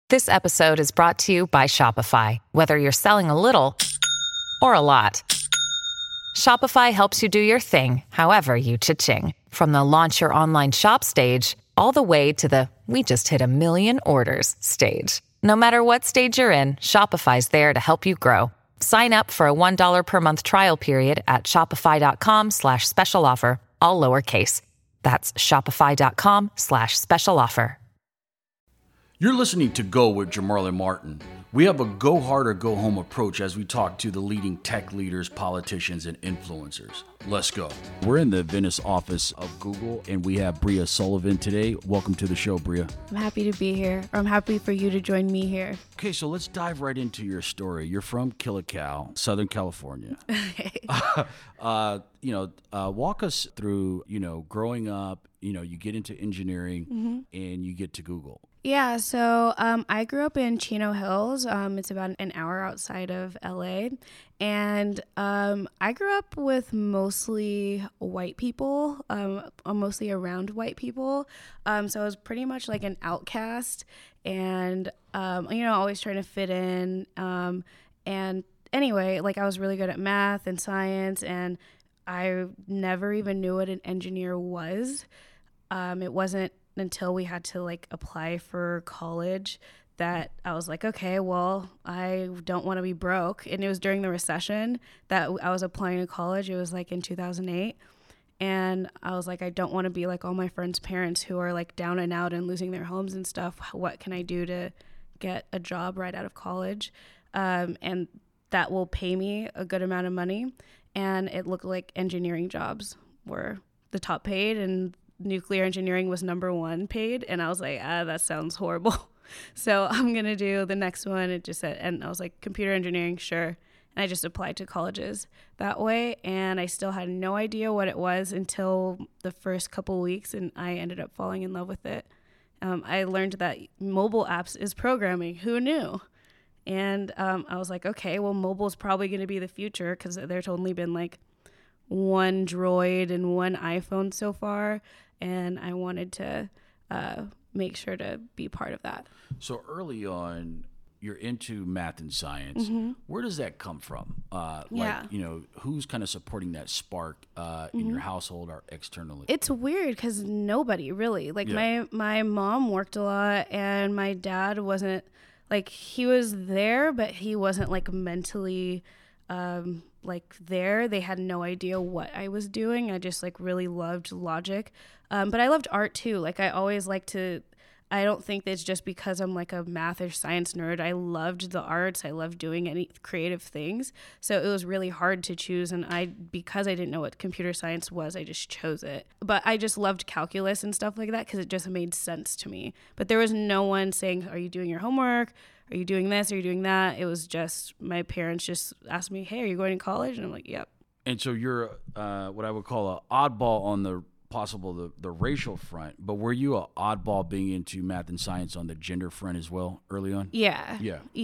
This episode is brought to you by Shopify. Whether you're selling a little or a lot, Shopify helps you do your thing, however you cha-ching. From the launch your online shop stage, all the way to the we just hit 1 million orders stage. No matter what stage you're in, Shopify's there to help you grow. Sign up for a $1 per month trial period at shopify.com/special offer, all lowercase. That's shopify.com/special offer. You're listening to Go with Jamarlin Martin. We have a go hard or go home approach as we talk to the leading tech leaders, politicians, and influencers. Let's go. We're in the Venice office of Google, and we have Bria Sullivan today. Welcome to the show, Bria. I'm happy to be here. I'm happy for you to join me here. Okay, so let's dive right into your story. You're from Killicow, Southern California. Walk us through, growing up, you get into engineering and you get to Google. Yeah, so I grew up in Chino Hills. It's about an hour outside of LA. And I grew up with mostly white people, mostly around white people. So I was pretty much like an outcast and, always trying to fit in. And anyway, like I was really good at math and science, and I never even knew what an engineer was. It wasn't until we had to apply for college that I was like, okay, well, I don't want to be broke. And it was during the recession that I was applying to college. It was in 2008. And I was like, I don't want to be like all my friends' parents who are down and out and losing their homes and stuff. What can I do to get a job right out of college? And that will pay me a good amount of money. And it looked like engineering jobs were the top paid, and nuclear engineering was number one paid. And I was like, that sounds horrible. So I'm going to do the next one. It just said, and I was like, computer engineering, sure. And I just applied to colleges that way. And I still had no idea what it was until the first couple weeks. And I ended up falling in love with it. I learned that mobile apps is programming. Who knew? And I was like, okay, well, mobile is probably going to be the future, because there's only been one Droid and one iPhone so far. And I wanted to make sure to be part of that. So early on, you're into math and science. Mm-hmm. Where does that come from? Who's kind of supporting that spark in your household or externally? It's weird because nobody really. My mom worked a lot, and my dad wasn't, he was there, but he wasn't mentally there. They had no idea what I was doing. I just really loved logic. But I loved art too. I always I don't think that it's just because I'm a math or science nerd. I loved the arts. I loved doing any creative things. So it was really hard to choose. And because I didn't know what computer science was, I just chose it. But I just loved calculus and stuff like that because it just made sense to me. But there was no one saying, are you doing your homework? Are you doing this? Are you doing that? It was just my parents just asked me, hey, are you going to college? And I'm like, yep. And so you're what I would call an oddball on the racial front, but were you an oddball being into math and science on the gender front as well early on? Yeah.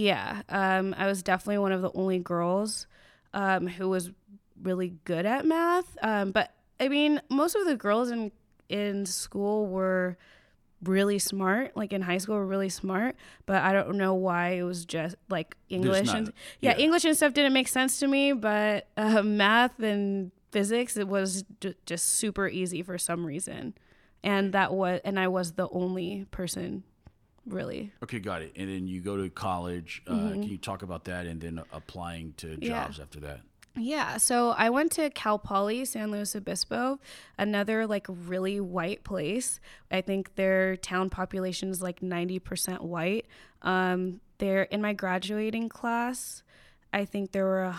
I was definitely one of the only girls who was really good at math. But I mean, most of the girls in school were really smart, in high school were really smart, but I don't know why. It was just English English and stuff didn't make sense to me, but math and physics, it was just super easy for some reason. And I was the only person really. Okay, got it. And then you go to college. Can you talk about that, and then applying to jobs after that? Yeah, so I went to Cal Poly San Luis Obispo, another really white place. I think their town population is 90% white. They're in my graduating class. I think there were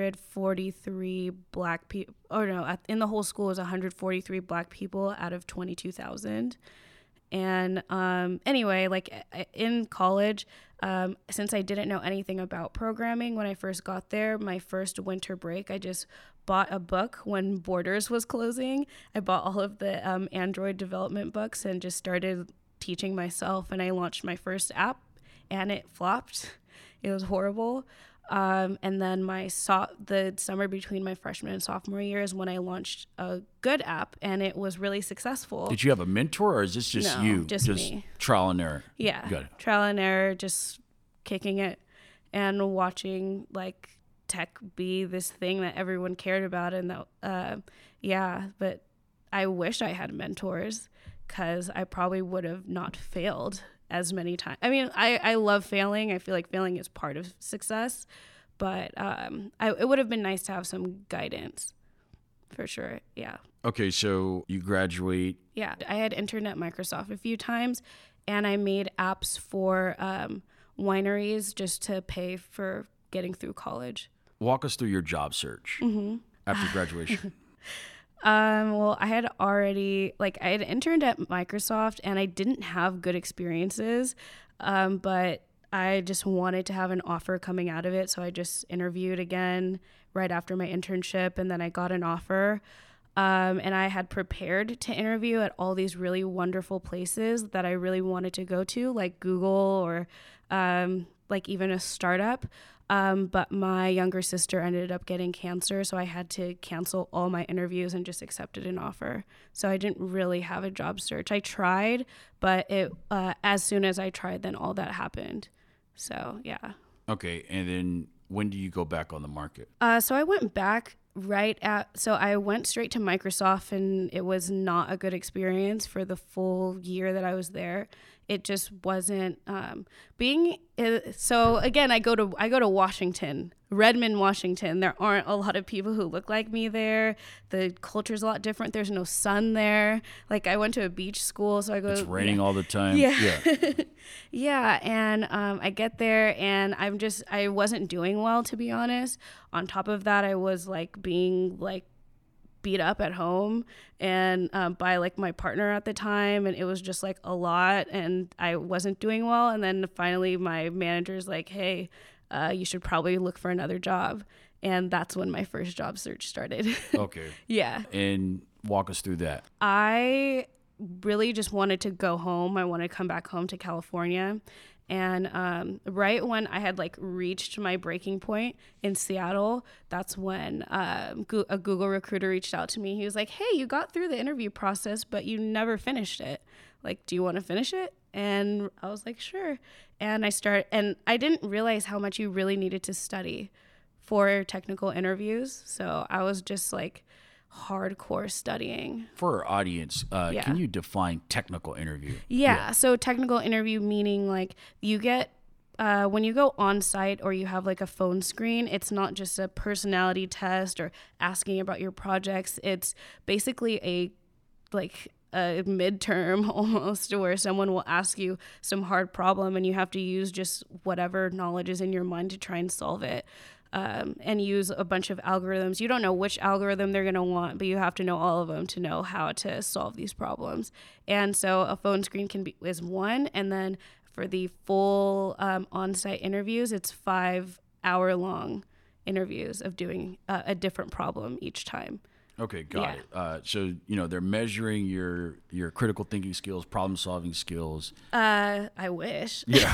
143 black people. Oh no, in the whole school was 143 black people out of 22,000. And anyway, in college, since I didn't know anything about programming when I first got there, my first winter break, I just bought a book when Borders was closing. I bought all of the Android development books and just started teaching myself. And I launched my first app, and it flopped. It was horrible. And then the summer between my freshman and sophomore year is when I launched a good app, and it was really successful. Did you have a mentor, or is this just No, you? just me. Trial and error. Yeah. Got it. Trial and error, just kicking it and watching like tech be this thing that everyone cared about. And but I wish I had mentors, because I probably would have not failed as many times. I mean, I love failing. I feel like failing is part of success, but it would have been nice to have some guidance for sure. Yeah. Okay, so you graduate. Yeah. I had interned at Microsoft a few times, and I made apps for wineries just to pay for getting through college. Walk us through your job search after graduation. Well, I had interned at Microsoft, and I didn't have good experiences, but I just wanted to have an offer coming out of it. So I just interviewed again right after my internship, and then I got an offer. And I had prepared to interview at all these really wonderful places that I really wanted to go to, like Google or like even a startup. But my younger sister ended up getting cancer, so I had to cancel all my interviews and just accepted an offer. So I didn't really have a job search. I tried, but as soon as I tried, then all that happened. So, yeah. Okay, and then when do you go back on the market? So I went back so I went straight to Microsoft, and it was not a good experience for the full year that I was there. It just wasn't so again, I go to Washington, Redmond, Washington. There aren't a lot of people who look like me there. The culture's a lot different. There's no sun there. Like, I went to a beach school, so It's raining all the time. Yeah. Yeah, and I get there, and I wasn't doing well, to be honest. On top of that, I was like being like beat up at home and by like my partner at the time, and it was just like a lot, and I wasn't doing well. And then finally my manager's like, hey, you should probably look for another job. And that's when my first job search started. Okay. Yeah. And walk us through that. I really just wanted to go home. I wanted to come back home to California. And right when I had like reached my breaking point in Seattle, that's when a Google recruiter reached out to me. He was like, hey, you got through the interview process, but you never finished it. Like, do you want to finish it? And I was like, sure. And I didn't realize how much you really needed to study for technical interviews. So I was just like hardcore studying. For our audience, can you define technical interview? Yeah. So technical interview meaning like you get when you go on site or you have like a phone screen, it's not just a personality test or asking about your projects. It's basically a midterm almost, where someone will ask you some hard problem and you have to use just whatever knowledge is in your mind to try and solve it. And use a bunch of algorithms. You don't know which algorithm they're going to want, but you have to know all of them to know how to solve these problems. And so a phone screen is one. And then for the full on-site interviews, it's 5-hour-long interviews of doing a different problem each time. Okay, got it. So, they're measuring your critical thinking skills, problem solving skills. I wish. Yeah.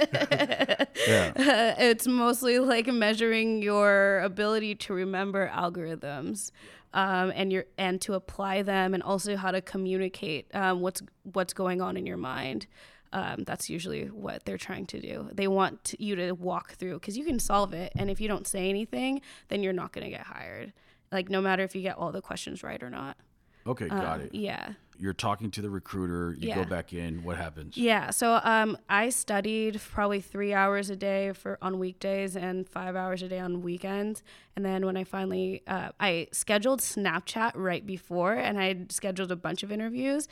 Yeah. It's mostly like measuring your ability to remember algorithms, and to apply them, and also how to communicate what's going on in your mind. That's usually what they're trying to do. They want you to walk through, because you can solve it, and if you don't say anything, then you're not going to get hired. Like, no matter if you get all the questions right or not. Okay, got it. Yeah. You're talking to the recruiter. You go back in. What happens? Yeah. So I studied probably 3 hours a day on weekdays and 5 hours a day on weekends. And then when I finally, I scheduled Snapchat right before, and I scheduled a bunch of interviews.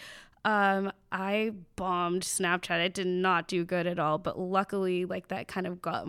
I bombed Snapchat. It did not do good at all. But luckily, like, that kind of got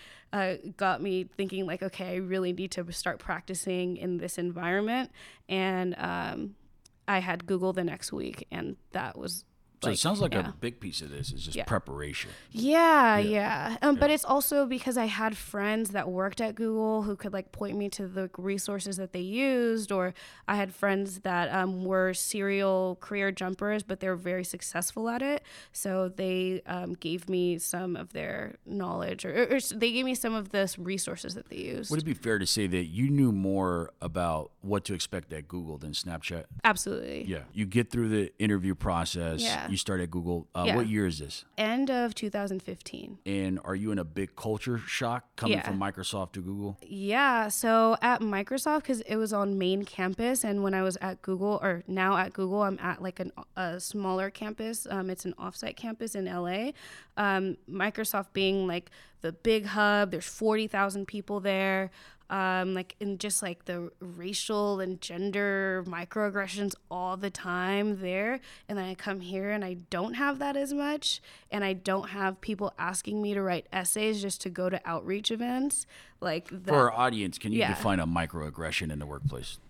me thinking like, okay, I really need to start practicing in this environment. And I had Google the next week, and that was So it sounds like a big piece of this is just preparation. Yeah. But it's also because I had friends that worked at Google who could like point me to the resources that they used, or I had friends that were serial career jumpers, but they were very successful at it. So they gave me some of their knowledge, or they gave me some of the resources that they used. Would it be fair to say that you knew more about what to expect at Google than Snapchat? Absolutely. Yeah. You get through the interview process. Yeah. You start at Google. What year is this? End of 2015. And are you in a big culture shock coming from Microsoft to Google? Yeah. So at Microsoft, because it was on main campus, and when I was at Google, or now at Google, I'm at like a smaller campus. It's an offsite campus in LA. Microsoft being like the big hub, there's 40,000 people there. Like in just like the racial and gender microaggressions all the time there. And then I come here and I don't have that as much. And I don't have people asking me to write essays just to go to outreach events. Like For our audience, can you define a microaggression in the workplace?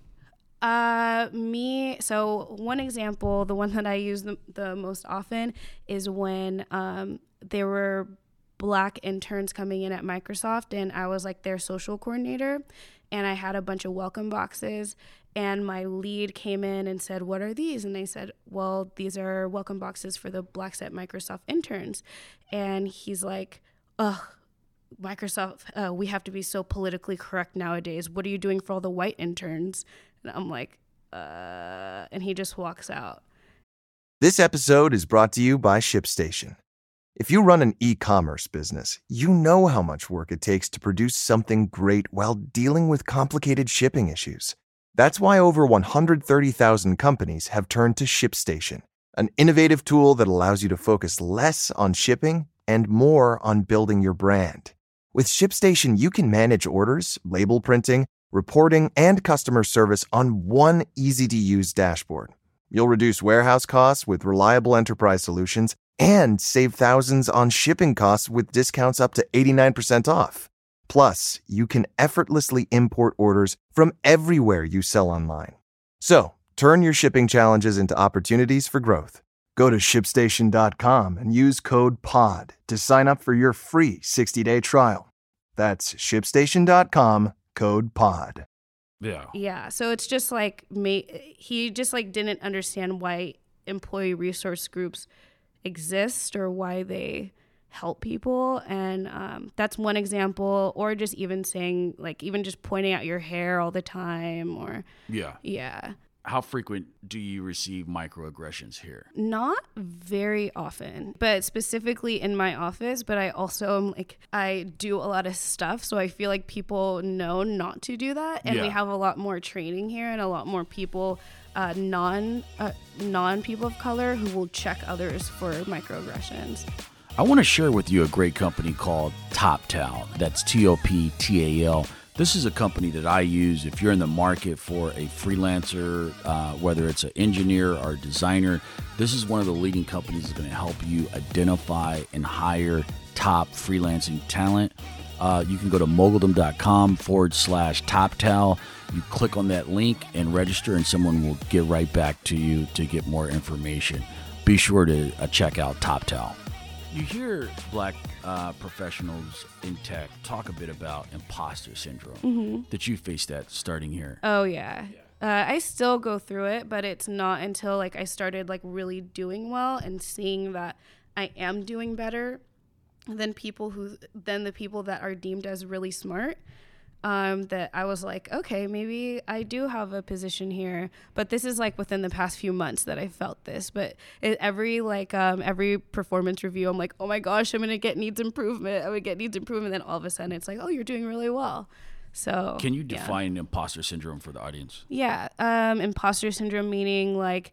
So one example, the one that I use the most often is when there were Black interns coming in at Microsoft, and I was like their social coordinator, and I had a bunch of welcome boxes, and my lead came in and said, "What are these?" And I said, "Well, these are welcome boxes for the Blacks at Microsoft interns." And he's like, "Ugh, Microsoft, we have to be so politically correct nowadays. What are you doing for all the white interns?" And I'm like, and he just walks out. This episode is brought to you by ShipStation. If you run an e-commerce business, you know how much work it takes to produce something great while dealing with complicated shipping issues. That's why over 130,000 companies have turned to ShipStation, an innovative tool that allows you to focus less on shipping and more on building your brand. With ShipStation, you can manage orders, label printing, reporting, and customer service on one easy-to-use dashboard. You'll reduce warehouse costs with reliable enterprise solutions and save thousands on shipping costs with discounts up to 89% off. Plus, you can effortlessly import orders from everywhere you sell online. So, turn your shipping challenges into opportunities for growth. Go to ShipStation.com and use code POD to sign up for your free 60-day trial. That's ShipStation.com, code POD. Yeah, so it's just like he just like didn't understand why employee resource groups exist or why they help people, and that's one example. Or just even saying, like, even just pointing out your hair all the time, or How frequent do you receive microaggressions here? Not very often, but specifically in my office. But I also am like, I do a lot of stuff, so I feel like people know not to do that, and we have a lot more training here and a lot more people, non people of color, who will check others for microaggressions. I want to share with you a great company called TopTal. That's TOPTAL. This is a company that I use if you're in the market for a freelancer, whether it's an engineer or a designer. This is one of the leading companies that's going to help you identify and hire top freelancing talent. You can go to moguldom.com/TopTal. You click on that link and register, and someone will get right back to you to get more information. Be sure to check out TopTal. You hear Black professionals in tech talk a bit about imposter syndrome. Did you face that starting here? Oh, yeah. I still go through it, but it's not until like I started like really doing well and seeing that I am doing better than the people that are deemed as really smart. That I was like, okay, maybe I do have a position here. But this is like within the past few months that I felt this. But every performance review, I'm like, oh my gosh, I'm gonna get needs improvement. Then all of a sudden, it's like, oh, you're doing really well. So can you define imposter syndrome for the audience? Yeah, imposter syndrome meaning like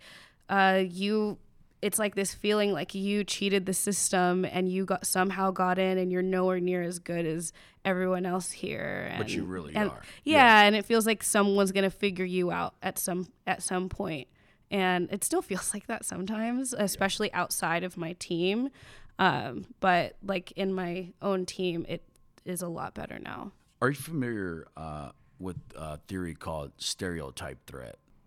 it's like this feeling like you cheated the system and you somehow got in and you're nowhere near as good as everyone else here. But you really are. Yeah, and it feels like someone's going to figure you out at some point. And it still feels like that sometimes, especially outside of my team. But like in my own team, it is a lot better now. Are you familiar with a theory called stereotype threat?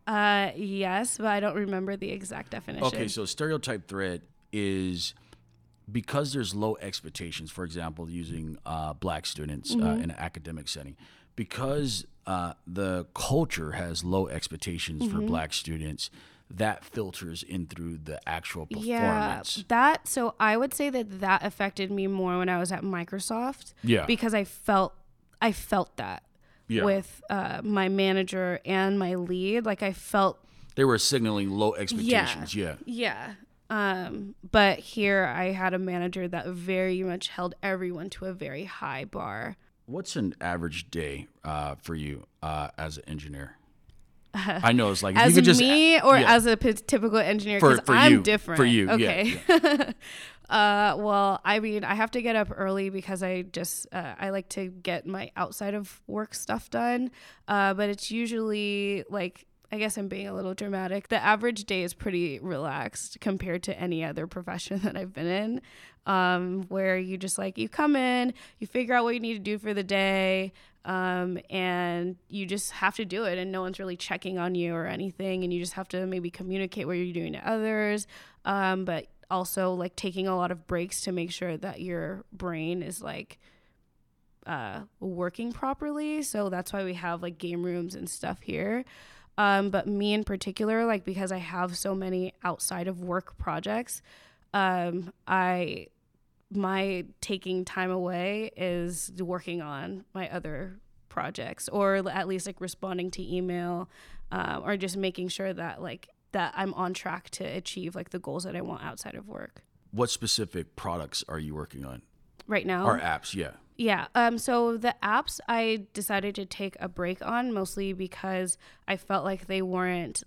Yes, but I don't remember the exact definition. Okay, so stereotype threat is because there's low expectations, for example, using black students in an academic setting, because the culture has low expectations for black students, that filters in through the actual performance. Yeah, so I would say that affected me more when I was at Microsoft. Yeah. Because I felt that with my manager and my lead. Like I felt they were signaling low expectations. Yeah. But here I had a manager that very much held everyone to a very high bar. What's an average day for you as an engineer? I know it's like as you could just me or as a typical engineer, because I'm you, different. For you, okay. Yeah. Well, I mean, I have to get up early because I like to get my outside of work stuff done. But it's usually like, I guess I'm being a little dramatic. The average day is pretty relaxed compared to any other profession that I've been in, where you just like, you come in, you figure out what you need to do for the day, and you just have to do it, and no one's really checking on you or anything, and you just have to maybe communicate what you're doing to others, but also like taking a lot of breaks to make sure that your brain is like working properly. So that's why we have like game rooms and stuff here. But me in particular, like because I have so many outside of work projects, my taking time away is working on my other projects, or at least like responding to email, or just making sure that that I'm on track to achieve like the goals that I want outside of work. What specific products are you working on right now? Or apps, yeah. Yeah. So the apps I decided to take a break on, mostly because I felt like they weren't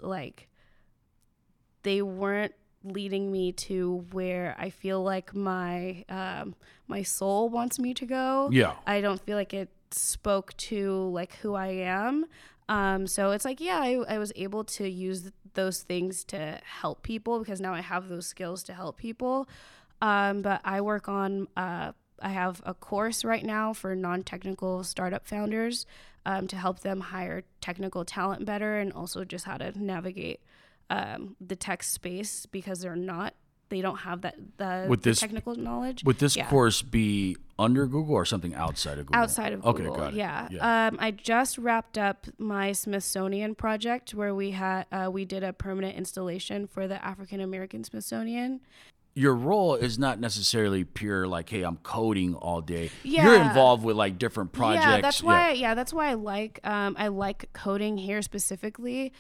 leading me to where I feel like my soul wants me to go. Yeah. I don't feel like it spoke to like who I am. So it's like, I was able to use those things to help people because now I have those skills to help people. But I work on, I have a course right now for non-technical startup founders to help them hire technical talent better, and also just how to navigate the tech space because they don't have the technical knowledge. Would this course be under Google or something outside of Google? Outside of Google, okay, got it. Yeah. I just wrapped up my Smithsonian project where we did a permanent installation for the African American Smithsonian. Your role is not necessarily pure like, hey, I'm coding all day. Yeah. You're involved with like different projects. That's why I like coding here specifically.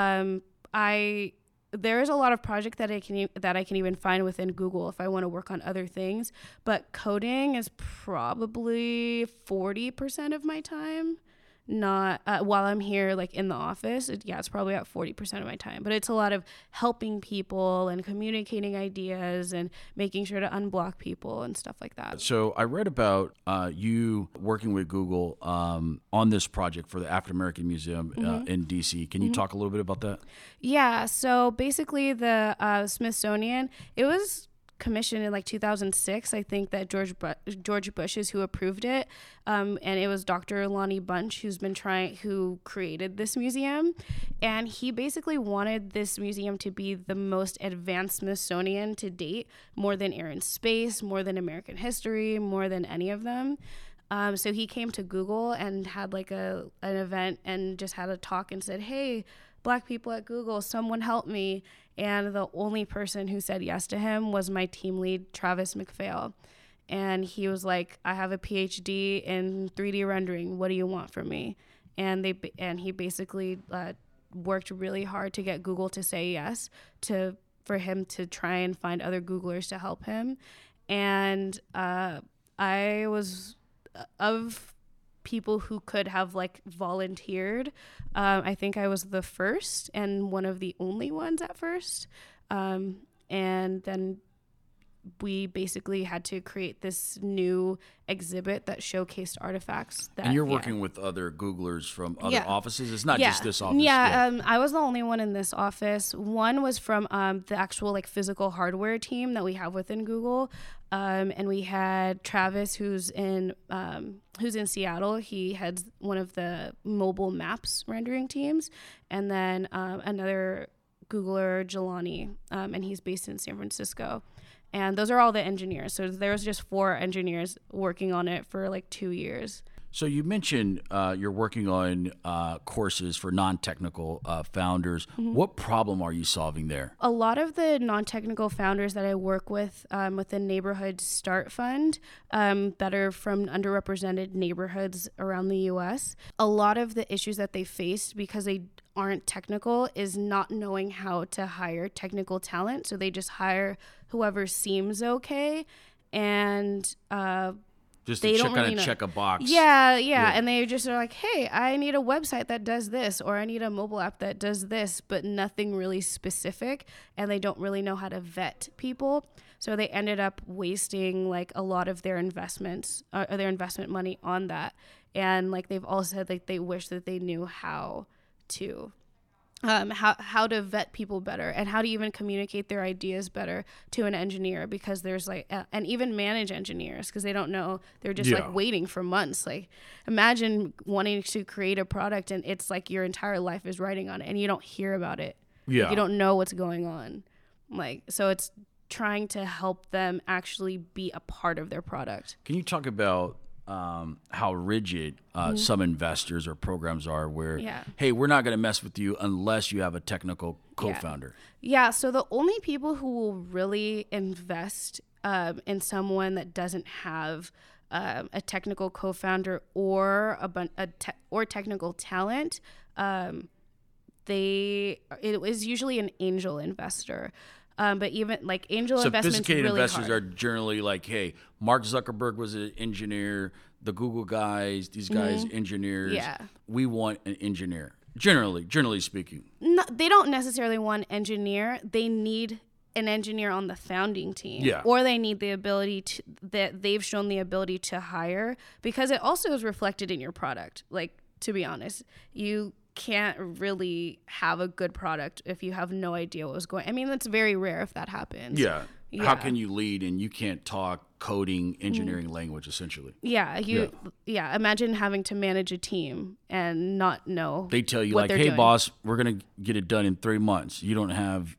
There is a lot of projects that I can even find within Google if I want to work on other things, but coding is probably 40% of my time. Not while I'm here like in the office. It's probably about 40% of my time, but it's a lot of helping people and communicating ideas and making sure to unblock people and stuff like that. So I read about you working with Google on this project for the African American Museum in DC. Can you talk a little bit about that? Yeah, so basically the Smithsonian, it was commissioned in like 2006. I think that George Bush is who approved it, and it was Dr. Lonnie Bunch who created this museum, and he basically wanted this museum to be the most advanced Smithsonian to date, more than Air and Space, more than American history, more than any of them. So he came to Google and had like an event and just had a talk and said, hey, Black people at Google, someone help me. And the only person who said yes to him was my team lead, Travis McPhail. And he was like, I have a PhD in 3D rendering. What do you want from me? And he basically worked really hard to get Google to say yes, for him to try and find other Googlers to help him. And I was of people who could have like volunteered. I think I was the first and one of the only ones at first. And then we basically had to create this new exhibit that showcased artifacts. And you're working with other Googlers from other offices? It's not just this office? I was the only one in this office. One was from the actual like physical hardware team that we have within Google. And we had Travis, who's in Seattle. He heads one of the mobile maps rendering teams. And then another Googler, Jelani, and he's based in San Francisco. And those are all the engineers. So there's just 4 engineers working on it for like 2 years. So you mentioned you're working on courses for non-technical founders. What problem are you solving there? A lot of the non-technical founders that I work with the Neighborhood Start Fund that are from underrepresented neighborhoods around the U.S., a lot of the issues that they face because they aren't technical is not knowing how to hire technical talent. So they just hire whoever seems okay, and just to check a box. Yeah. And they just are like, hey, I need a website that does this, or I need a mobile app that does this, but nothing really specific. And they don't really know how to vet people. So they ended up wasting like a lot of their investments, or their investment money on that. And like they've all said like they wish that they knew how to how to vet people better and how to even communicate their ideas better to an engineer, because there's like and even manage engineers, because they don't know, they're just like waiting for months. Like imagine wanting to create a product and it's like your entire life is riding on it and you don't hear about it. Like, you don't know what's going on. Like, so it's trying to help them actually be a part of their product. Can you talk about how rigid some investors or programs are where, hey, we're not going to mess with you unless you have a technical co-founder? Yeah, so the only people who will really invest in someone that doesn't have a technical co-founder or or technical talent, it was usually an angel investor. But even like angel investments, sophisticated really investors hard. are generally like, hey, Mark Zuckerberg was an engineer, the Google guys, these guys, engineers. Yeah. We want an engineer. Generally speaking. No, they don't necessarily want an engineer. They need an engineer on the founding team. Yeah. Or they need the ability to, that they've shown the ability to hire, because it also is reflected in your product. Like, to be honest, you can't really have a good product if you have no idea what was going. I mean, that's very rare if that happens. Yeah. How can you lead and you can't talk coding, engineering language, essentially? Yeah. Imagine having to manage a team and not know. They tell you like, hey, doing. Boss, we're going to get it done in 3 months. You don't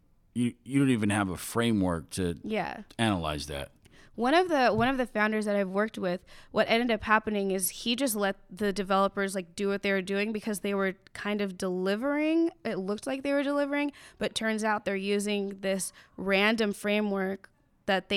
even have a framework to analyze that. One of the founders that I've worked with, what ended up happening is he just let the developers like do what they were doing because they were kind of delivering. It looked like they were delivering, but turns out they're using this random framework that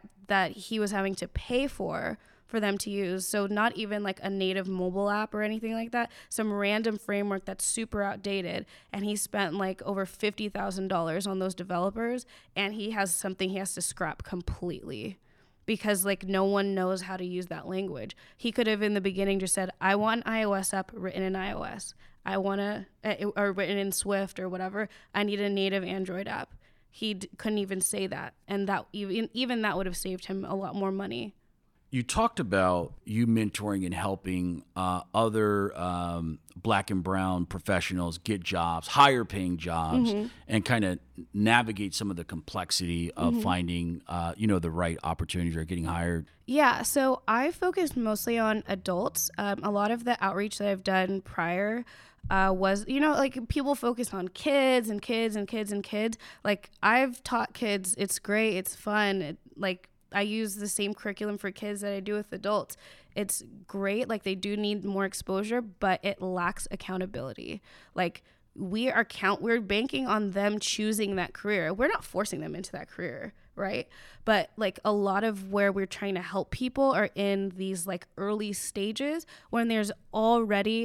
he was having to pay for them to use. So not even like a native mobile app or anything like that, some random framework that's super outdated. And he spent like over $50,000 on those developers, and he has something he has to scrap completely, because like no one knows how to use that language. He could have in the beginning just said, I want an iOS app written in iOS. I want or written in Swift or whatever. I need a native Android app. He couldn't even say that. And that even that would have saved him a lot more money. You talked about you mentoring and helping other Black and brown professionals get jobs, higher paying jobs, and kind of navigate some of the complexity of finding, the right opportunities or getting hired. Yeah, so I focused mostly on adults. A lot of the outreach that I've done prior was, like people focus on kids and kids and kids and kids. Like I've taught kids, it's great, it's fun, I use the same curriculum for kids that I do with adults. It's great. Like they do need more exposure, but it lacks accountability. Like we're banking on them choosing that career. We're not forcing them into that career, right? But like a lot of where we're trying to help people are in these like early stages when there's already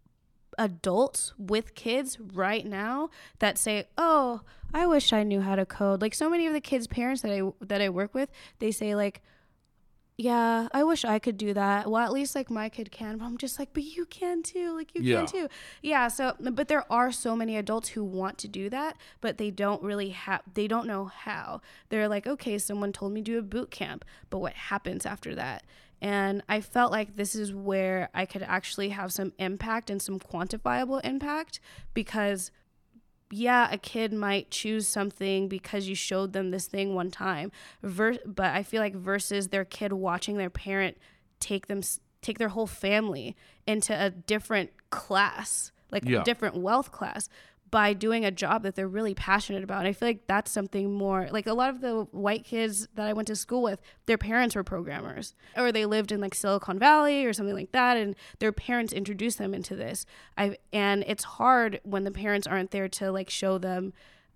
adults with kids right now that say, oh, I wish I knew how to code. Like so many of the kids' parents that I work with, they say like, yeah, I wish I could do that. Well, at least like my kid can. But I'm just like, but you can too. Like you can too. Yeah. So, but there are so many adults who want to do that, but they don't know how. They're like, okay, someone told me to do a boot camp, but what happens after that? And I felt like this is where I could actually have some impact and some quantifiable impact, because yeah, a kid might choose something because you showed them this thing one time, but I feel like versus their kid watching their parent take their whole family into a different class, like a different wealth class, by doing a job that they're really passionate about. And I feel like that's something more, like a lot of the white kids that I went to school with, their parents were programmers, or they lived in like Silicon Valley or something like that, and their parents introduced them into this. And it's hard when the parents aren't there to like show them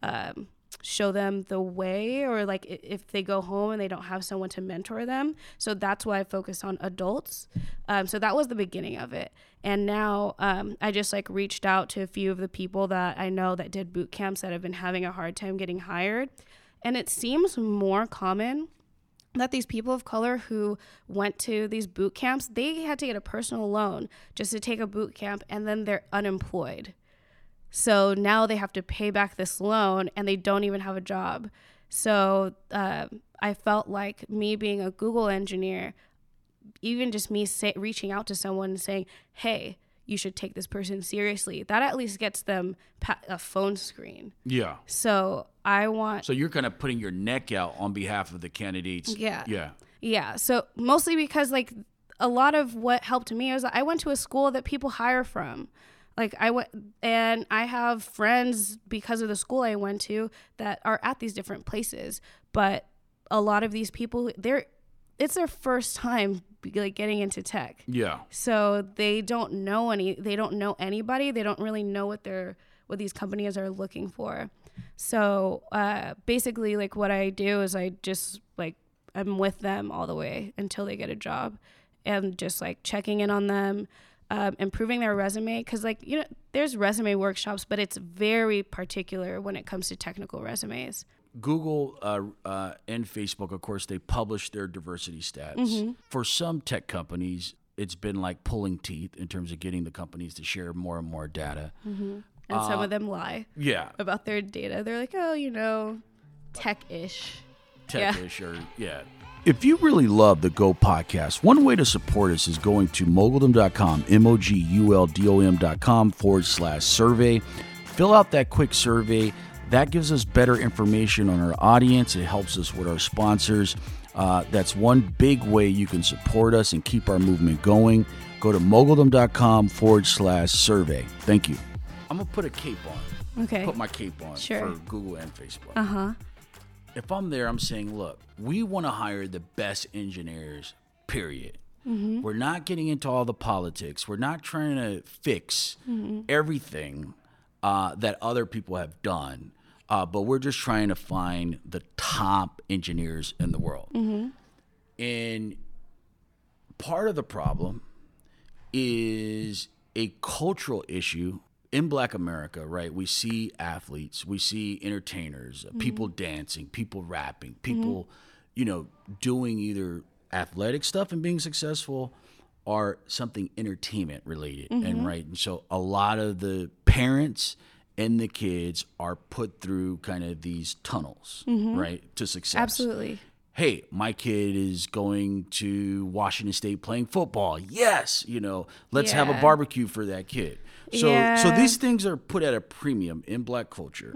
the way, or like if they go home and they don't have someone to mentor them. So that's why I focused on adults. So that was the beginning of it. And now I just like reached out to a few of the people that I know that did boot camps that have been having a hard time getting hired. And it seems more common that these people of color who went to these boot camps, they had to get a personal loan just to take a boot camp, and then they're unemployed. So now they have to pay back this loan and they don't even have a job. So I felt like me being a Google engineer, even just me reaching out to someone and saying, hey, you should take this person seriously, that at least gets them a phone screen. Yeah. So So you're kind of putting your neck out on behalf of the candidates. Yeah. Yeah. Yeah. So mostly because like a lot of what helped me was I went to a school that people hire from. Like I went, and I have friends because of the school I went to that are at these different places. But a lot of these people, it's their first time like getting into tech. Yeah. So they don't know anybody. They don't really know what these companies are looking for. So basically, like what I do is I just like I'm with them all the way until they get a job, and just like checking in on them. Improving their resume, because like there's resume workshops, but it's very particular when it comes to technical resumes. Google and Facebook, of course, they publish their diversity stats. Mm-hmm. For some tech companies, it's been like pulling teeth in terms of getting the companies to share more and more data. Mm-hmm. And some of them lie about their data. They're like, oh, tech-ish. Or If you really love the Go podcast, one way to support us is going to moguldom.com, moguldom.com/survey. Fill out that quick survey. That gives us better information on our audience. It helps us with our sponsors. That's one big way you can support us and keep our movement going. Go to moguldom.com/survey. Thank you. I'm going to put a cape on. Okay. Put my cape on for Google and Facebook. Uh-huh. If I'm there, I'm saying, look, we want to hire the best engineers, period. Mm-hmm. We're not getting into all the politics. We're not trying to fix everything that other people have done, but we're just trying to find the top engineers in the world. Mm-hmm. And part of the problem is a cultural issue. In Black America, right, we see athletes, we see entertainers, people dancing, people rapping, people, doing either athletic stuff and being successful or something entertainment related. And so a lot of the parents and the kids are put through kind of these tunnels, right, to success. Absolutely. Hey, my kid is going to Washington State playing football. Yes, let's have a barbecue for that kid. So these things are put at a premium in Black culture.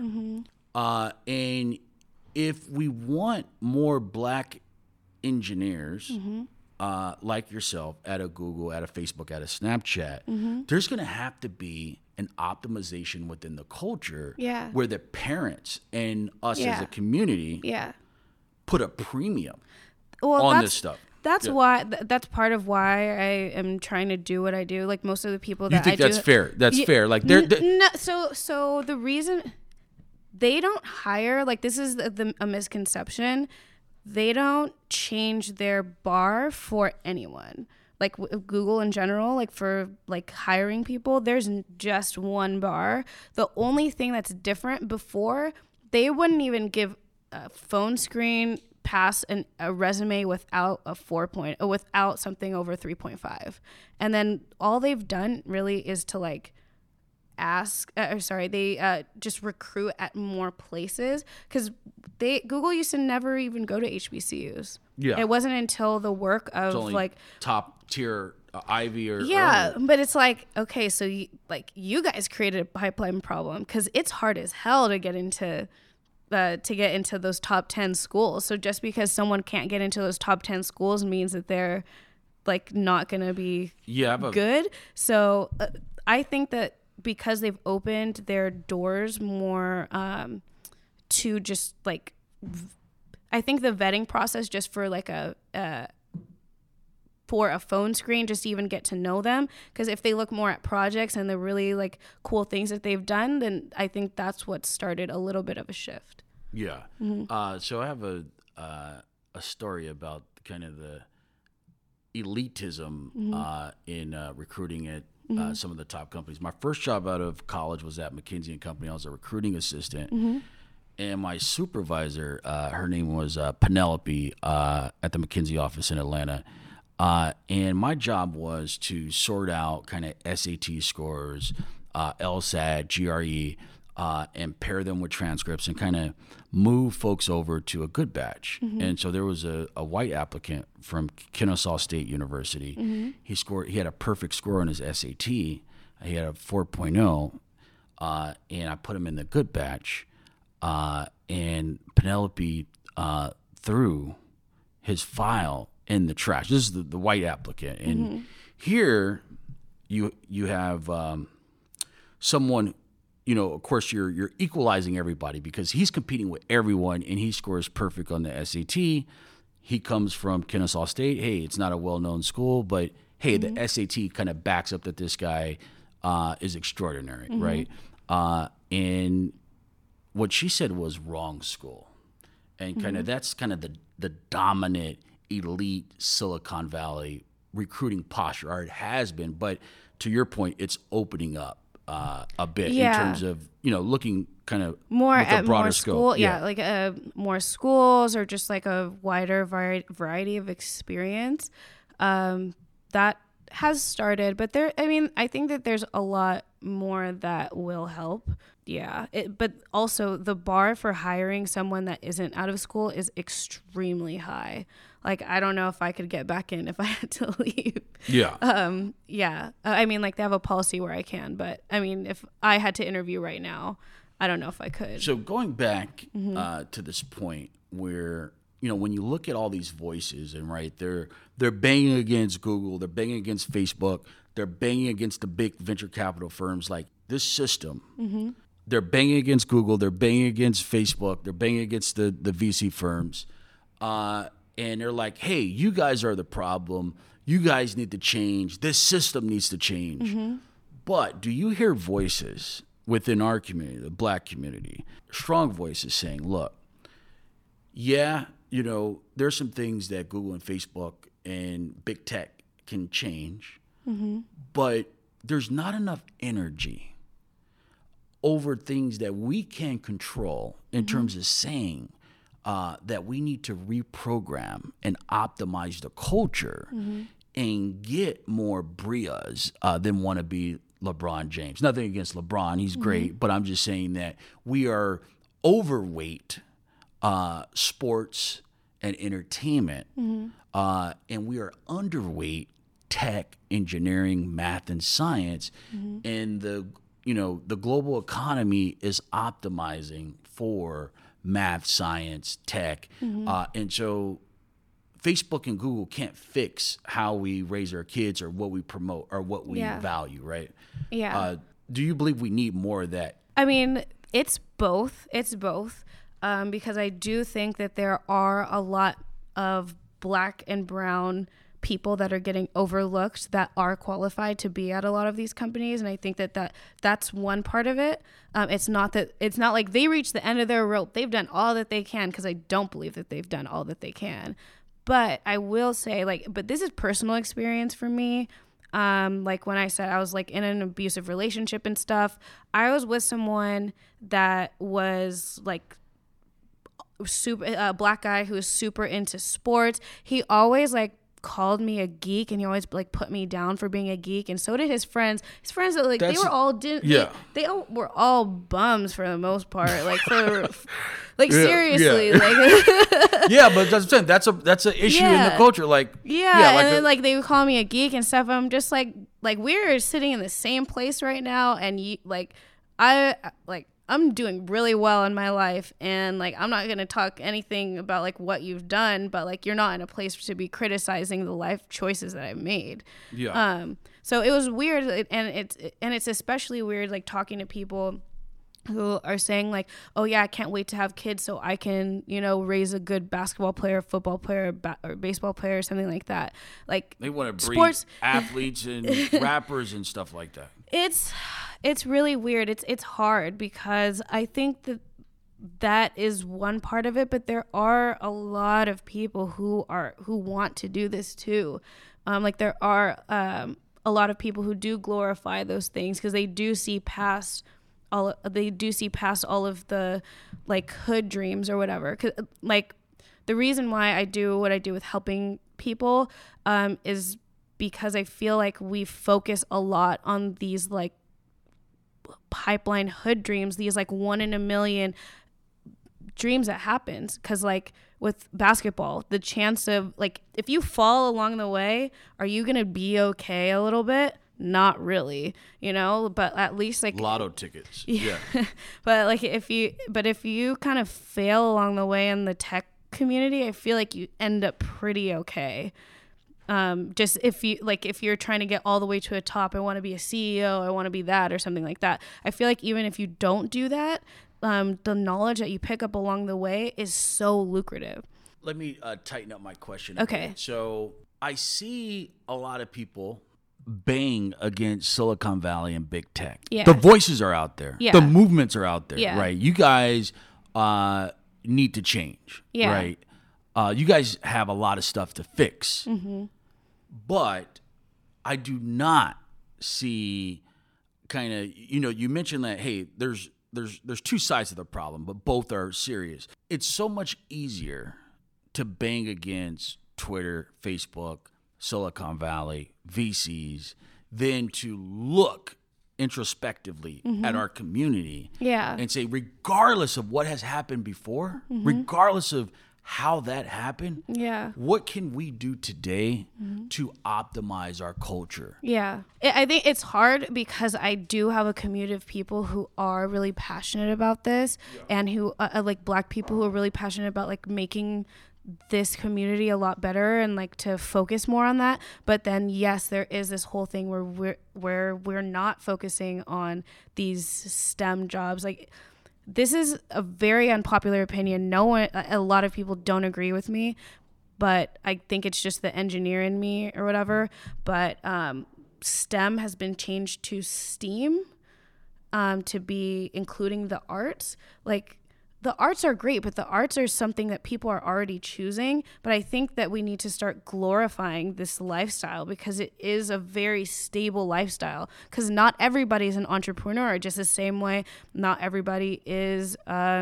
And if we want more Black engineers like yourself at a Google, at a Facebook, at a Snapchat, there's going to have to be an optimization within the culture where the parents and us as a community put a premium on this stuff. That's why. That's part of why I am trying to do what I do. Like most of the people that you think that's fair. That's fair. Like they're no. So the reason they don't hire, like this is a misconception. They don't change their bar for anyone. Like Google in general, like for like hiring people, there's just one bar. The only thing that's different, before they wouldn't even give a phone screen pass a resume without a 4.0 or without something over 3.5. And then all they've done really is to like they just recruit at more places, because Google used to never even go to HBCUs. Yeah. It wasn't until the work of like top tier Ivy or yeah, but it's like, okay, so you guys created a pipeline problem because it's hard as hell to get into those top 10 schools. So just because someone can't get into those top 10 schools means that they're like not gonna be good. So I think that because they've opened their doors more to just like, I think the vetting process just for like for a phone screen, just to even get to know them, because if they look more at projects and the really like cool things that they've done, then I think that's what started a little bit of a shift. Yeah. So I have a story about kind of the elitism in recruiting at some of the top companies. My first job out of college was at McKinsey & Company. I was a recruiting assistant. And my supervisor, her name was Penelope at the McKinsey office in Atlanta. And my job was to sort out kind of SAT scores, LSAT, GRE, and pair them with transcripts and kind of move folks over to a good batch. And so there was a white applicant from Kennesaw State University. He had a perfect score on his SAT. He had a 4.0, and I put him in the good batch. And Penelope threw his file in the trash. This is the white applicant. And here you have someone, of course you're equalizing everybody because he's competing with everyone and he scores perfect on the SAT. He comes from Kennesaw State. Hey, it's not a well-known school, but hey, the SAT kind of backs up that this guy is extraordinary, right? And what she said was wrong school. And kind of that's kind of the dominant elite Silicon Valley recruiting posture, or it has been. But to your point, it's opening up a bit in terms of, looking kind of more with at a broader more school, scope. like more schools or just like a wider variety of experience. That has started, but I think that there's a lot more that will help. Yeah. But also the bar for hiring someone that isn't out of school is extremely high. Like, I don't know if I could get back in if I had to leave. Yeah. I mean, like, they have a policy where I can, but I mean, if I had to interview right now, I don't know if I could. So going back to this point where, when you look at all these voices and they're banging against Google, they're banging against Facebook, they're banging against the big venture capital firms, like this system, they're banging against Google, they're banging against Facebook, they're banging against the VC firms. And they're like, hey, you guys are the problem. You guys need to change. This system needs to change. But do you hear voices within our community, the Black community, strong voices saying, look, there's some things that Google and Facebook and big tech can change, but there's not enough energy over things that we can control in terms of saying that we need to reprogram and optimize the culture and get more Brias than want to be LeBron James. Nothing against LeBron, he's great, but I'm just saying that we are overweight sports and entertainment, and we are underweight tech, engineering, math, and science, and the global economy is optimizing for math, science, tech, and so Facebook and Google can't fix how we raise our kids or what we promote or what we value, right? Yeah. Do you believe we need more of that? I mean, it's both. Because I do think that there are a lot of Black and brown people that are getting overlooked that are qualified to be at a lot of these companies, and I think that's one part of it. It's not like they reached the end of their rope. They've done all that they can, because I don't believe that they've done all that they can. But I will say, but this is personal experience for me. Like when I said I was like in an abusive relationship and stuff, I was with someone that was like super Black guy who was super into sports. He always like called me a geek, and he always like put me down for being a geek, and so did his friends. His friends that like they were all they all were all bums for the most part. Like for like seriously, like yeah, but that's an issue in the culture. Like and then like they would call me a geek and stuff. I'm just like we're sitting in the same place right now, and I'm doing really well in my life, and like I'm not going to talk anything about like what you've done, but like you're not in a place to be criticizing the life choices that I've made. So it was weird, and it's especially weird like talking to people who are saying like, oh yeah, I can't wait to have kids so I can, raise a good basketball player, football player, or baseball player, or something like that. Like they want to breed athletes and rappers and stuff like that. It's really weird. It's hard because I think that is one part of it, but there are a lot of people who want to do this too. Like there are a lot of people who do glorify those things because they do see past all of the like hood dreams or whatever. 'Cause, like the reason why I do what I do with helping people is because I feel like we focus a lot on these like pipeline hood dreams, these like 1 in a million dreams that happens. Because like with basketball, the chance of like if you fall along the way, are you gonna be okay a little bit? Not really, but at least like lotto tickets. But if you kind of fail along the way in the tech community, I feel like you end up pretty okay. Just if you're trying to get all the way to a top, I want to be a CEO, I want to be that or something like that. I feel like even if you don't do that, the knowledge that you pick up along the way is so lucrative. Let me tighten up my question. Okay. So I see a lot of people bang against Silicon Valley and big tech. Yeah. The voices are out there. Yeah. The movements are out there, Yeah. right? You guys need to change, Yeah. right? You guys have a lot of stuff to fix. Mm-hmm. But I do not see kind of, you mentioned that, hey, there's two sides of the problem, but both are serious. It's so much easier to bang against Twitter, Facebook, Silicon Valley, VCs, than to look introspectively at our community and say, regardless of what has happened before, regardless of how that happened, what can we do today to optimize our culture? I think it's hard because I do have a community of people who are really passionate about this and who like Black people who are really passionate about like making this community a lot better and like to focus more on that. But then yes, there is this whole thing where we're not focusing on these STEM jobs. Like this is a very unpopular opinion. A lot of people don't agree with me, but I think it's just the engineer in me or whatever. But STEM has been changed to STEAM to be including the arts. Like the arts are great, but the arts are something that people are already choosing. But I think that we need to start glorifying this lifestyle because it is a very stable lifestyle. Because not everybody is an entrepreneur, just the same way not everybody is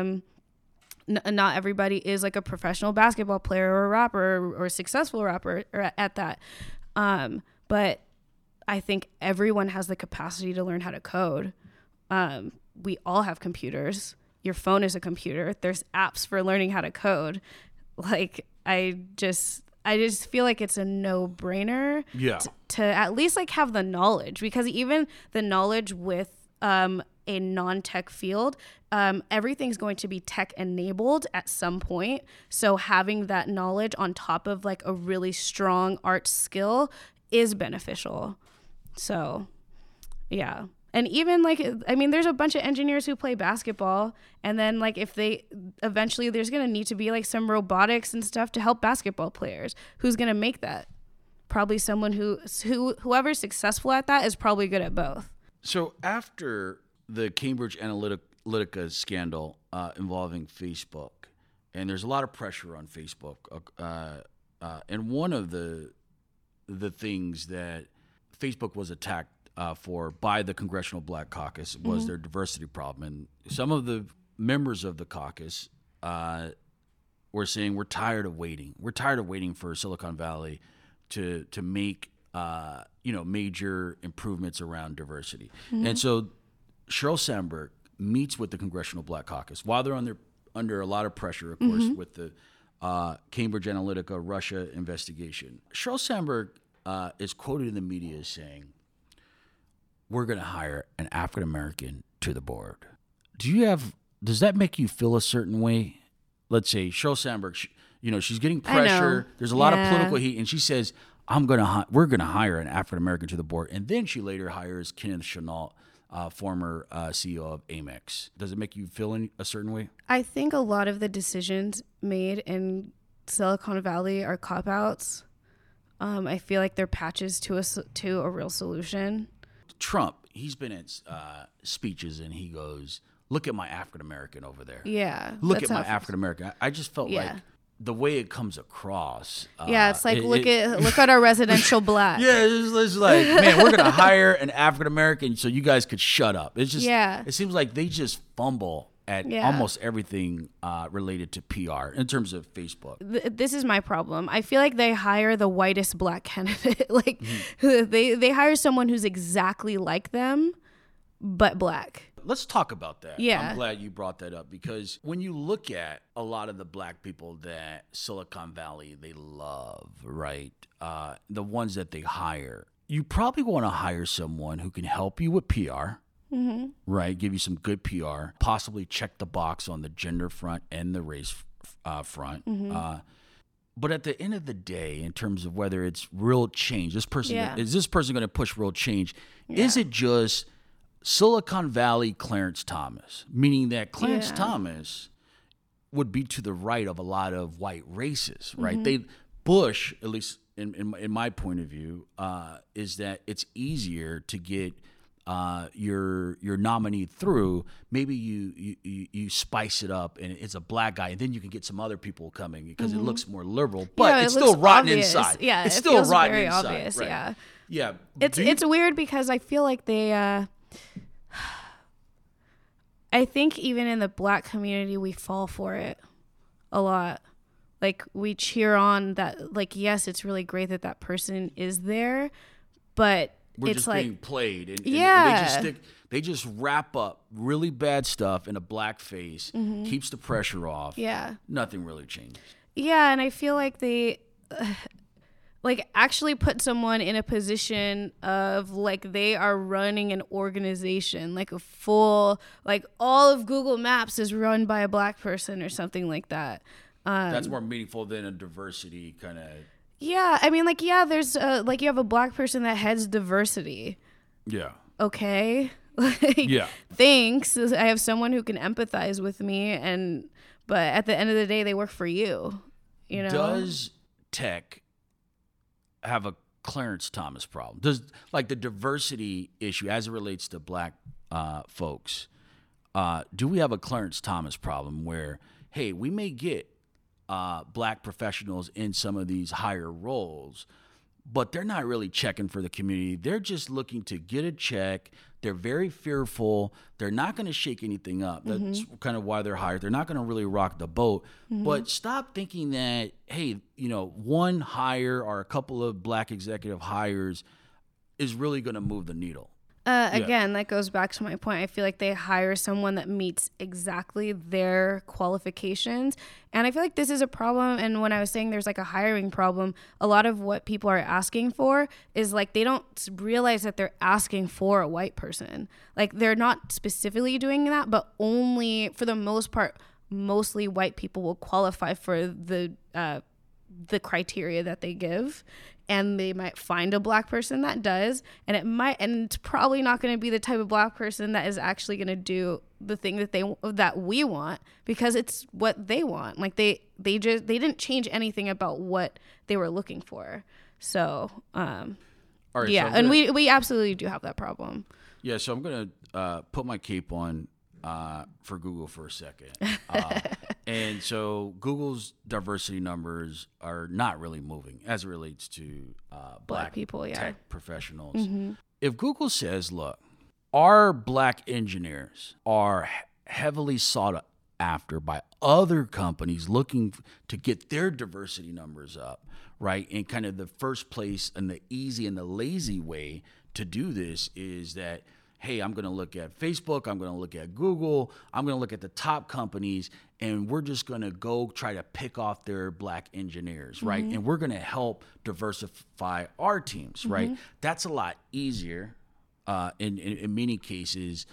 like a professional basketball player or a rapper or a successful rapper or at that. But I think everyone has the capacity to learn how to code. We all have computers. Your phone is a computer. There's apps for learning how to code. Like I just feel like it's a no-brainer to at least like have the knowledge, because even the knowledge with a non-tech field, everything's going to be tech enabled at some point. So having that knowledge on top of like a really strong art skill is beneficial. So yeah. And even like, I mean, there's a bunch of engineers who play basketball, and then like if they eventually there's going to need to be like some robotics and stuff to help basketball players. Who's going to make that? Probably someone whoever's successful at that is probably good at both. So after the Cambridge Analytica scandal involving Facebook, and there's a lot of pressure on Facebook, and one of the things that Facebook was attacked for by the Congressional Black Caucus was their diversity problem. And some of the members of the caucus were saying, we're tired of waiting. We're tired of waiting for Silicon Valley to make major improvements around diversity. And so Sheryl Sandberg meets with the Congressional Black Caucus while they're under a lot of pressure, of course, with the Cambridge Analytica Russia investigation. Sheryl Sandberg is quoted in the media as saying, "We're going to hire an African American to the board." Does that make you feel a certain way? Let's say Sheryl Sandberg, she's getting pressure. There's a lot of political heat, and she says, we're going to hire an African American to the board. And then she later hires Kenneth Chenault, former CEO of Amex. Does it make you feel a certain way? I think a lot of the decisions made in Silicon Valley are cop-outs. I feel like they're patches to a real solution. Trump, he's been at speeches and he goes, "Look at my African American over there. Yeah. Look at my African American." I just felt like the way it comes across. It's like look at our residential black. Yeah, it's like, man, we're gonna hire an African American so you guys could shut up. It's just it seems like they just fumble at almost everything related to PR in terms of Facebook. This is my problem. I feel like they hire the whitest black candidate. They hire someone who's exactly like them, but black. Let's talk about that. Yeah. I'm glad you brought that up because when you look at a lot of the black people that Silicon Valley, they love, right? The ones that they hire, you probably want to hire someone who can help you with PR, right? Give you some good PR, possibly check the box on the gender front and the race front. But at the end of the day, in terms of whether it's real change, is this person going to push real change? Is it just Silicon Valley Clarence Thomas, meaning that Clarence Thomas would be to the right of a lot of white racists, right? Bush, at least in my point of view, is that it's easier to get your nominee through. Maybe you spice it up and it's a black guy, and then you can get some other people coming because it looks more liberal, but it's still rotten inside. Yeah, it's still rotten very inside. Obvious, right? Yeah. It's weird because I feel like they. I think even in the black community, we fall for it a lot. Like, we cheer on that. Like, yes, it's really great that person is there, but we're it's just like being played. And they just wrap up really bad stuff in a black face, keeps the pressure off. Yeah. Nothing really changes. Yeah, and I feel like they actually put someone in a position of they are running an organization, like a full, all of Google Maps is run by a black person or something like that. That's more meaningful than a diversity kind of. Yeah, I mean, there's you have a black person that heads diversity. Yeah. Okay. Thanks. I have someone who can empathize with me, but at the end of the day, they work for you. You know. Does tech have a Clarence Thomas problem? Does the diversity issue as it relates to black folks? Do we have a Clarence Thomas problem where, hey, we may get black professionals in some of these higher roles, but they're not really checking for the community. They're just looking to get a check. They're very fearful. They're not going to shake anything up. That's kind of why they're hired. They're not going to really rock the boat. But stop thinking that, hey, one hire or a couple of black executive hires is really going to move the needle. Again, that goes back to my point. I feel like they hire someone that meets exactly their qualifications. And I feel like this is a problem. And when I was saying there's a hiring problem, a lot of what people are asking for is they don't realize that they're asking for a white person. They're not specifically doing that, but only for the most part, mostly white people will qualify for the criteria that they give. And they might find a black person that does, and it's probably not going to be the type of black person that is actually going to do the thing that we want, because it's what they want. They didn't change anything about what they were looking for. So, all right, yeah, so we absolutely do have that problem. Yeah, so I'm going to put my cape on for Google for a second. And so Google's diversity numbers are not really moving as it relates to black people, tech professionals. If Google says, look, our black engineers are heavily sought after by other companies looking to get their diversity numbers up, right? And kind of the first place and the easy and the lazy way to do this is that, hey, I'm going to look at Facebook, I'm going to look at Google, I'm going to look at the top companies, and we're just going to go try to pick off their black engineers, right? And we're going to help diversify our teams, right? That's a lot easier in many cases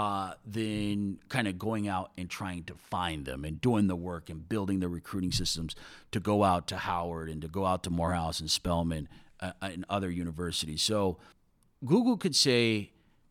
than kind of going out and trying to find them and doing the work and building the recruiting systems to go out to Howard and to go out to Morehouse and Spelman and other universities. So Google could say,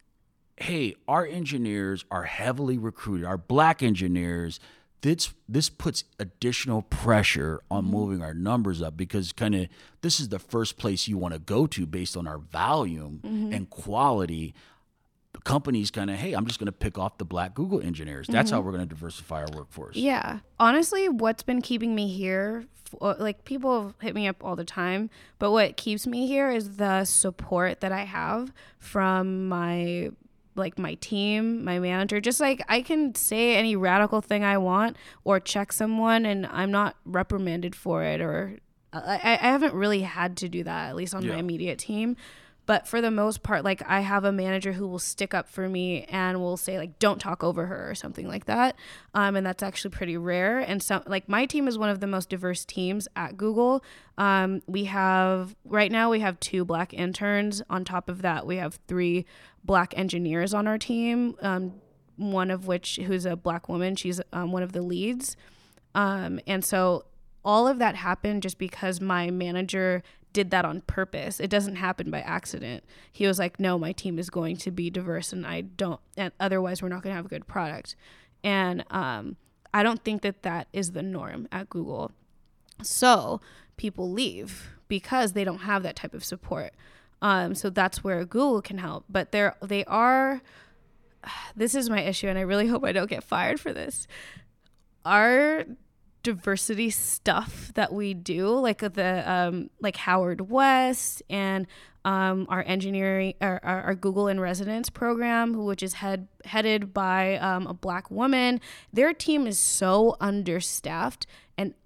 hey, our engineers are heavily recruited, our black engineers. This puts additional pressure on moving our numbers up, because kind of this is the first place you want to go to based on our volume and quality. The company's kind of, hey, I'm just going to pick off the black Google engineers. That's how we're going to diversify our workforce. Yeah. Honestly, what's been keeping me here, like people hit me up all the time, but what keeps me here is the support that I have from my team, my manager. Just like I can say any radical thing I want or check someone and I'm not reprimanded for it, or I haven't really had to do that, at least on my immediate team. But for the most part, like I have a manager who will stick up for me and will say like, don't talk over her or something like that. And that's actually pretty rare. And so like my team is one of the most diverse teams at Google. We have 2 black interns. On top of that, we have 3 black engineers on our team. One of which, who's a black woman, she's one of the leads. And so all of that happened just because my manager did that on purpose. It doesn't happen by accident. He was like, no, my team is going to be diverse and otherwise we're not going to have a good product. And I don't think that is the norm at Google. So people leave because they don't have that type of support. So that's where Google can help. But this is my issue, and I really hope I don't get fired for this. Our diversity stuff that we do, like the like Howard West and our engineering, our Google in Residence program, which is headed by a black woman. Their team is so understaffed and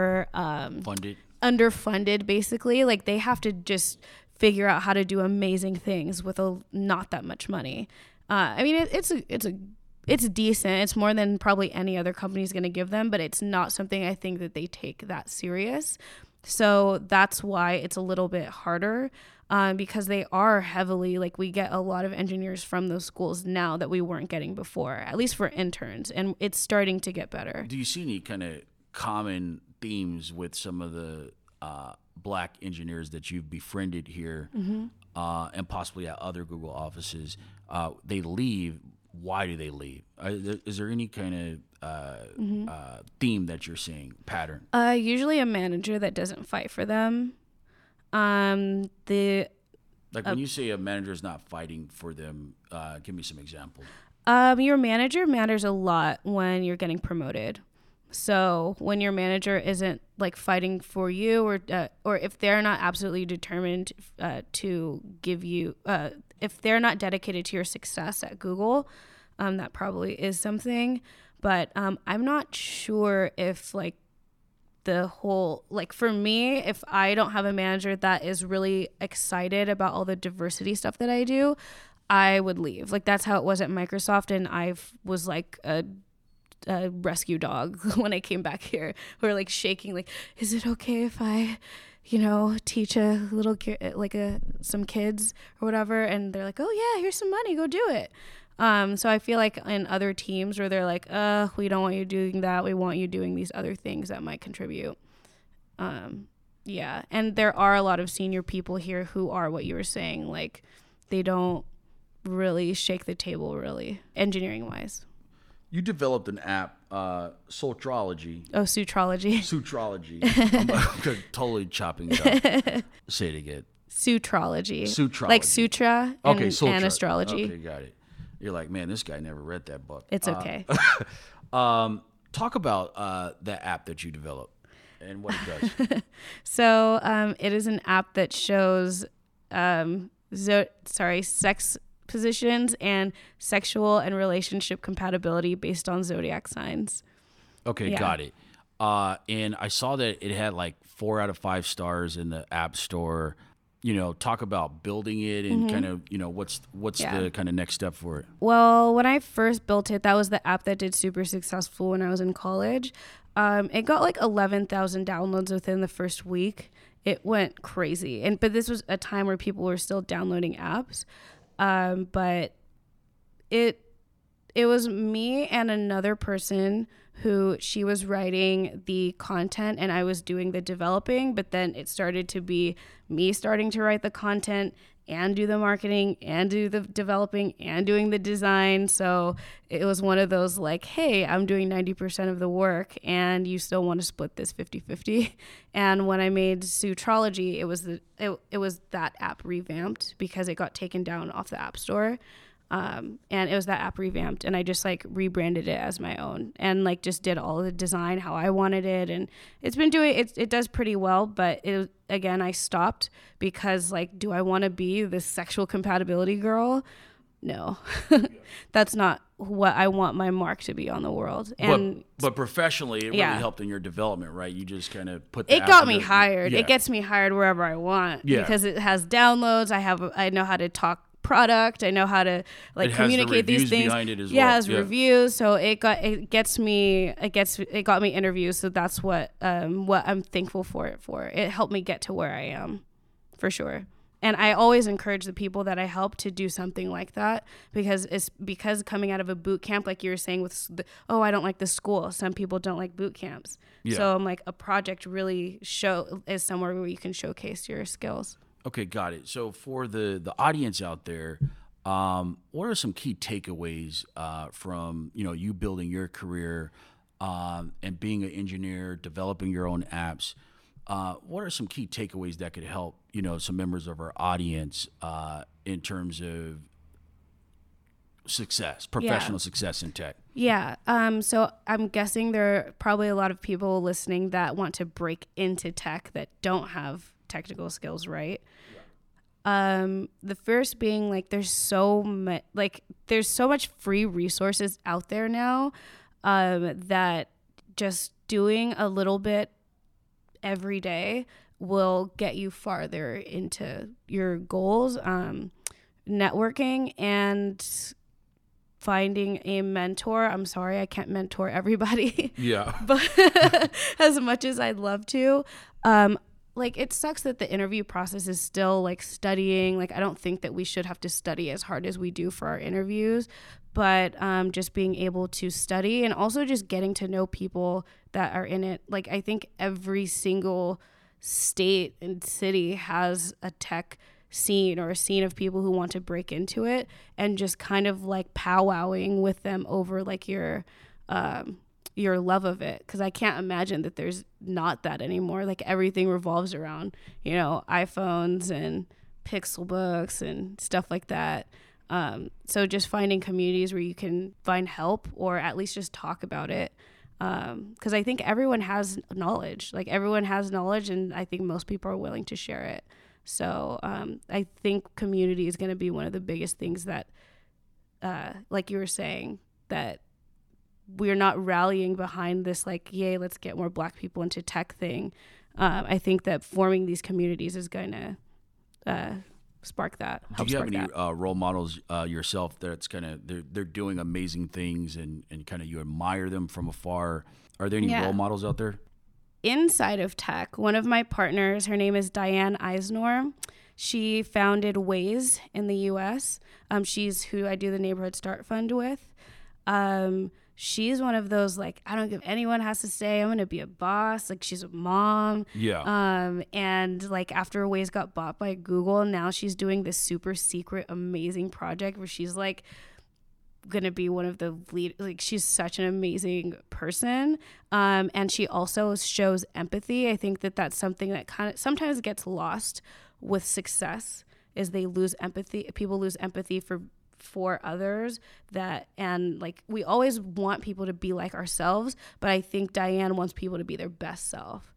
underfunded, basically. Like they have to just figure out how to do amazing things with not that much money. I mean, it's decent. It's more than probably any other company is going to give them, but it's not something I think that they take that serious. So that's why it's a little bit harder, because they are heavily, like we get a lot of engineers from those schools now that we weren't getting before, at least for interns, and it's starting to get better. Do you see any kind of common themes with some of the black engineers that you've befriended here and possibly at other Google offices? They leave. Why do they leave? Is there any kind of theme that you're seeing, pattern? Usually a manager that doesn't fight for them. When you say a manager is not fighting for them, give me some examples. Your manager matters a lot when you're getting promoted. So when your manager isn't like fighting for you, or if they're not absolutely determined to give you, if they're not dedicated to your success at Google, that probably is something. But I'm not sure if like the whole, like for me, if I don't have a manager that is really excited about all the diversity stuff that I do, I would leave. Like that's how it was at Microsoft, and I was like a rescue dog when I came back here. We were like shaking, like, is it okay if I, teach a little some kids or whatever? And they're like, oh yeah, here's some money, go do it. So I feel like in other teams where they're like, we don't want you doing that, we want you doing these other things that might contribute. Yeah, and there are a lot of senior people here who are what you were saying, like they don't really shake the table, really, engineering wise. You developed an app, Sutrology. Oh, Sutrology. Sutrology. I'm totally chopping it up. Say it again. Sutrology. Sutrology. Like sutra and astrology. Okay, got it. You're like, man, this guy never read that book. It's okay. Talk about that app that you developed and what it does. So it is an app that shows sex positions and sexual and relationship compatibility based on zodiac signs. Okay, yeah. Got it. And I saw that it had like 4 out of 5 stars in the App Store. Talk about building it and kind of, what's the kind of next step for it? Well, when I first built it, that was the app that did super successful when I was in college. It got like 11,000 downloads within the first week. It went crazy. But this was a time where people were still downloading apps. But it was me and another person who she was writing the content and I was doing the developing, but then it started to be me starting to write the content and do the marketing and do the developing and doing the design. So it was one of those like, hey, I'm doing 90% of the work and you still want to split this 50-50. And when I made Sutrology, it was that app revamped because it got taken down off the App Store. And it was that app revamped and I just like rebranded it as my own and like just did all of the design how I wanted it. And it's been doing it does pretty well, but again, I stopped because like, do I want to be this sexual compatibility girl? No, that's not what I want my mark to be on the world. And but professionally, it really helped in your development, right? You just kind of put it got me hired. Yeah. It gets me hired wherever I want because it has downloads. I know how to talk product. I know how to like communicate these things. It has reviews. So it got me interviews. So that's what I'm thankful for it for. It helped me get to where I am, for sure. And I always encourage the people that I help to do something like that because coming out of a boot camp, like you were saying with I don't like the school. Some people don't like boot camps. Yeah. So I'm like a project really is somewhere where you can showcase your skills. Okay, got it. So for the audience out there, what are some key takeaways from you building your career and being an engineer, developing your own apps? What are some key takeaways that could help some members of our audience in terms of success, professional success in tech? Yeah. So I'm guessing there are probably a lot of people listening that want to break into tech that don't have technical skills, right? The first being like there's so much free resources out there now that just doing a little bit every day will get you farther into your goals. Networking and finding a mentor. I'm sorry, I can't mentor everybody. Yeah. But as much as I'd love to, like it sucks that the interview process is still like studying. Like I don't think that we should have to study as hard as we do for our interviews, but just being able to study and also just getting to know people that are in it. Like I think every single state and city has a tech scene or a scene of people who want to break into it, and just kind of like powwowing with them over like your love of it, because I can't imagine that there's not that anymore. Like everything revolves around iPhones and Pixel books and stuff like that. So just finding communities where you can find help or at least just talk about it, because I think everyone has knowledge. Like everyone has knowledge, and I think most people are willing to share it. So I think community is going to be one of the biggest things that, like you were saying, that we're not rallying behind this like, yay, let's get more Black people into tech thing. I think that forming these communities is going to spark that. Do you have any role models yourself that's kind of they're doing amazing things and kind of you admire them from afar? Are there any role models out there? Inside of tech, one of my partners, her name is Diane Eisnor. She founded Waze in the U.S. She's who I do the Neighborhood Start Fund with. She's one of those, like, I don't give anyone has to say, I'm going to be a boss. Like, she's a mom. Yeah. And, like, after Waze got bought by Google, now she's doing this super secret, amazing project where she's, like, going to be one of the lead. Like, she's such an amazing person. And she also shows empathy. I think that that's something that kind of sometimes gets lost with success, is they lose empathy. People lose empathy for others, and like we always want people to be like ourselves, but I think Diane wants people to be their best self.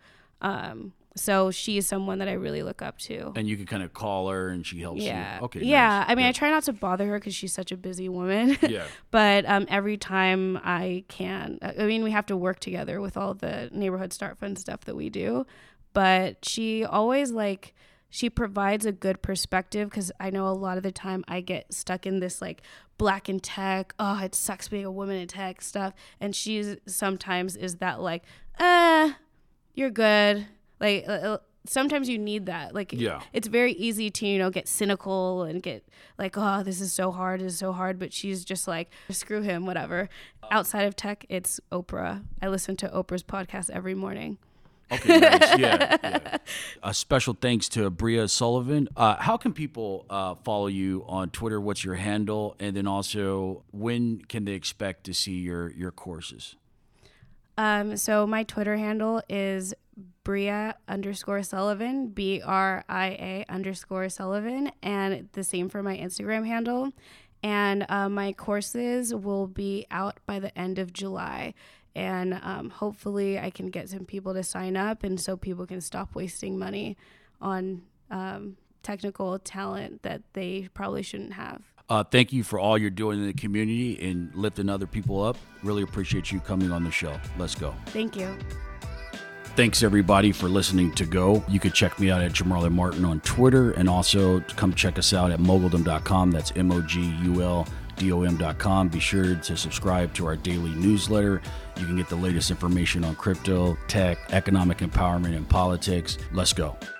So she's someone that I really look up to. And you can kind of call her and she helps you. Okay. Yeah. Nice. I mean, I try not to bother her because she's such a busy woman. Yeah. But every time I can, I mean, we have to work together with all the Neighborhood Start Fund stuff that we do. but she always she provides a good perspective, because I know a lot of the time I get stuck in this like black in tech, oh, it sucks being a woman in tech stuff. And she sometimes is that like, you're good. Like sometimes you need that. Like, it's very easy to, get cynical and get like, oh, this is so hard. But she's just like, screw him, whatever. Outside of tech, it's Oprah. I listen to Oprah's podcast every morning. Okay, nice. Yeah. A special thanks to Bria Sullivan. How can people follow you on Twitter? What's your handle? And then also, when can they expect to see your courses? So my Twitter handle is Bria_Sullivan, BRIA_Sullivan, and the same for my Instagram handle. And my courses will be out by the end of July. And hopefully I can get some people to sign up, and so people can stop wasting money on technical talent that they probably shouldn't have. Thank you for all you're doing in the community and lifting other people up. Really appreciate you coming on the show. Let's go. Thank you. Thanks, everybody, for listening to Go. You can check me out at Jamarlin Martin on Twitter, and also come check us out at moguldom.com. That's moguldom.com. Be sure to subscribe to our daily newsletter. You can get the latest information on crypto, tech, economic empowerment, and politics. Let's go.